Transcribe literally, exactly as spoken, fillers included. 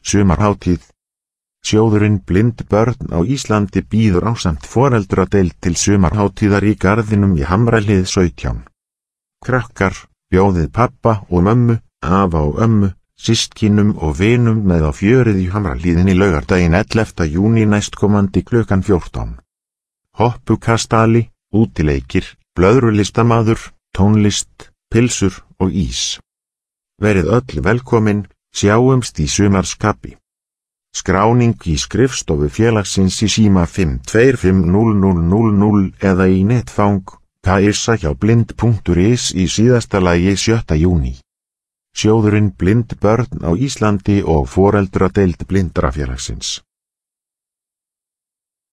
Sumarhátíð. Sjóðurinn Blind börn á Íslandi býður ásamt foreldradeild til sumarhátíðar í garðinum í Hamrahlíð sautján. Krakkar, bjóðið pappa og mömmu, afa og ömmu, systkinum og vinum með á fjörið í Hamrahlíðinni laugardaginn ellefta júní næstkomandi klukkan fjórtán. Hoppukastali, útileikir, blöðrulistamaður, tónlist, pilsur og ís. Verið öll velkomin, sjáumst í sumarskapi. Skráning í skrifstofu félagsins í síma fimm tvö fimm núll núll núll núll eða í netfang kissa hjá blind punktur is í síðasta lagi sjötta júní. Sjóðurinn Blind börn á Íslandi og foreldradeild Blindrafélagsins.